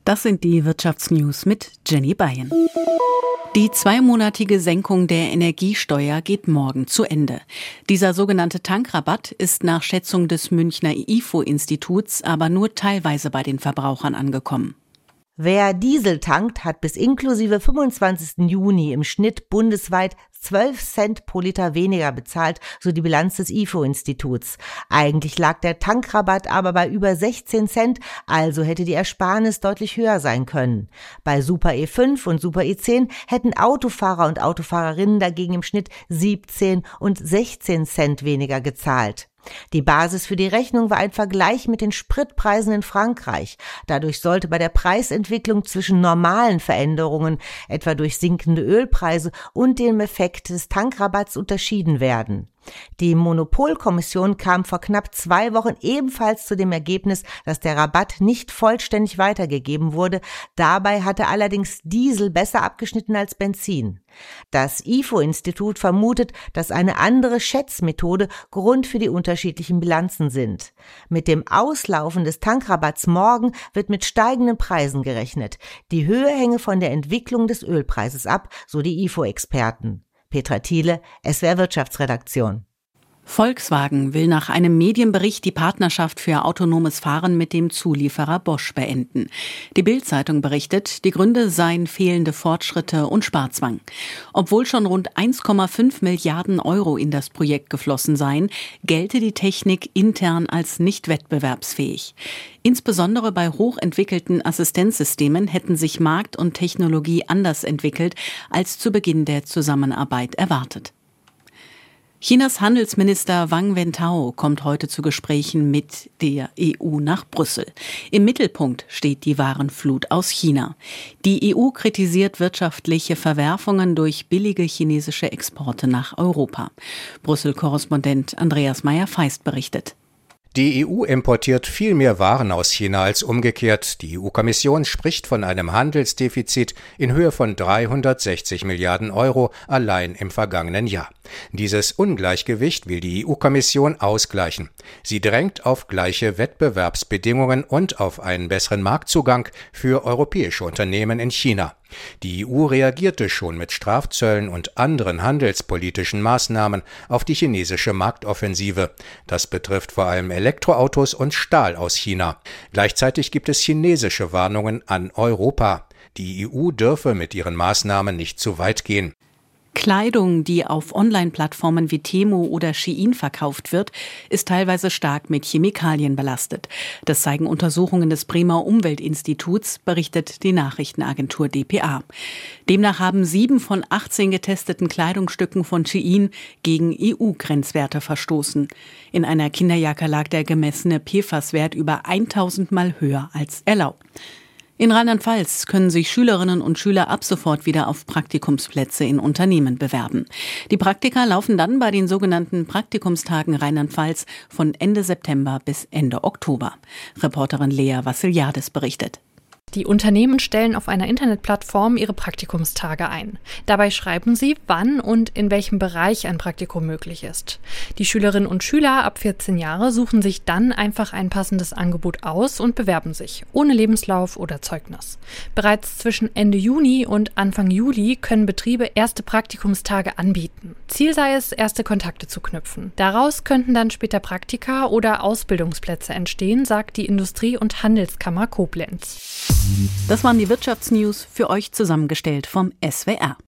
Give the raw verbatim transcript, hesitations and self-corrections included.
Das sind die Wirtschaftsnews mit Jenny Beyen. Die zweimonatige Senkung der Energiesteuer geht morgen zu Ende. Dieser sogenannte Tankrabatt ist nach Schätzung des Münchner I F O-Instituts aber nur teilweise bei den Verbrauchern angekommen. Wer Diesel tankt, hat bis inklusive fünfundzwanzigsten Juni im Schnitt bundesweit zwölf Cent pro Liter weniger bezahlt, so die Bilanz des I F O-Instituts. Eigentlich lag der Tankrabatt aber bei über sechzehn Cent, also hätte die Ersparnis deutlich höher sein können. Bei Super E fünf und Super E zehn hätten Autofahrer und Autofahrerinnen dagegen im Schnitt siebzehn und sechzehn Cent weniger gezahlt. Die Basis für die Rechnung war ein Vergleich mit den Spritpreisen in Frankreich. Dadurch sollte bei der Preisentwicklung zwischen normalen Veränderungen, etwa durch sinkende Ölpreise, und dem Effekt des Tankrabatts unterschieden werden. Die Monopolkommission kam vor knapp zwei Wochen ebenfalls zu dem Ergebnis, dass der Rabatt nicht vollständig weitergegeben wurde. Dabei hatte allerdings Diesel besser abgeschnitten als Benzin. Das I F O-Institut vermutet, dass eine andere Schätzmethode Grund für die unterschiedlichen Bilanzen sind. Mit dem Auslaufen des Tankrabatts morgen wird mit steigenden Preisen gerechnet. Die Höhe hänge von der Entwicklung des Ölpreises ab, so die I F O-Experten. Petra Thiele, S W R Wirtschaftsredaktion. Volkswagen will nach einem Medienbericht die Partnerschaft für autonomes Fahren mit dem Zulieferer Bosch beenden. Die Bild-Zeitung berichtet, die Gründe seien fehlende Fortschritte und Sparzwang. Obwohl schon rund eins Komma fünf Milliarden Euro in das Projekt geflossen seien, gelte die Technik intern als nicht wettbewerbsfähig. Insbesondere bei hochentwickelten Assistenzsystemen hätten sich Markt und Technologie anders entwickelt, als zu Beginn der Zusammenarbeit erwartet. Chinas Handelsminister Wang Wentao kommt heute zu Gesprächen mit der E U nach Brüssel. Im Mittelpunkt steht die Warenflut aus China. Die E U kritisiert wirtschaftliche Verwerfungen durch billige chinesische Exporte nach Europa. Brüssel-Korrespondent Andreas Meyer-Feist berichtet. Die E U importiert viel mehr Waren aus China als umgekehrt. Die E U-Kommission spricht von einem Handelsdefizit in Höhe von dreihundertsechzig Milliarden Euro allein im vergangenen Jahr. Dieses Ungleichgewicht will die E U-Kommission ausgleichen. Sie drängt auf gleiche Wettbewerbsbedingungen und auf einen besseren Marktzugang für europäische Unternehmen in China. Die E U reagierte schon mit Strafzöllen und anderen handelspolitischen Maßnahmen auf die chinesische Marktoffensive. Das betrifft vor allem Elektroautos und Stahl aus China. Gleichzeitig gibt es chinesische Warnungen an Europa. Die E U dürfe mit ihren Maßnahmen nicht zu weit gehen. Kleidung, die auf Online-Plattformen wie Temu oder Shein verkauft wird, ist teilweise stark mit Chemikalien belastet. Das zeigen Untersuchungen des Bremer Umweltinstituts, berichtet die Nachrichtenagentur D P A. Demnach haben sieben von achtzehn getesteten Kleidungsstücken von Shein gegen E U-Grenzwerte verstoßen. In einer Kinderjacke lag der gemessene P F A S-Wert über tausend Mal höher als erlaubt. In Rheinland-Pfalz können sich Schülerinnen und Schüler ab sofort wieder auf Praktikumsplätze in Unternehmen bewerben. Die Praktika laufen dann bei den sogenannten Praktikumstagen Rheinland-Pfalz von Ende September bis Ende Oktober. Reporterin Lea Vassiliadis berichtet. Die Unternehmen stellen auf einer Internetplattform ihre Praktikumstage ein. Dabei schreiben sie, wann und in welchem Bereich ein Praktikum möglich ist. Die Schülerinnen und Schüler ab vierzehn Jahre suchen sich dann einfach ein passendes Angebot aus und bewerben sich, ohne Lebenslauf oder Zeugnis. Bereits zwischen Ende Juni und Anfang Juli können Betriebe erste Praktikumstage anbieten. Ziel sei es, erste Kontakte zu knüpfen. Daraus könnten dann später Praktika oder Ausbildungsplätze entstehen, sagt die Industrie- und Handelskammer Koblenz. Das waren die Wirtschaftsnews, für euch zusammengestellt vom S W R.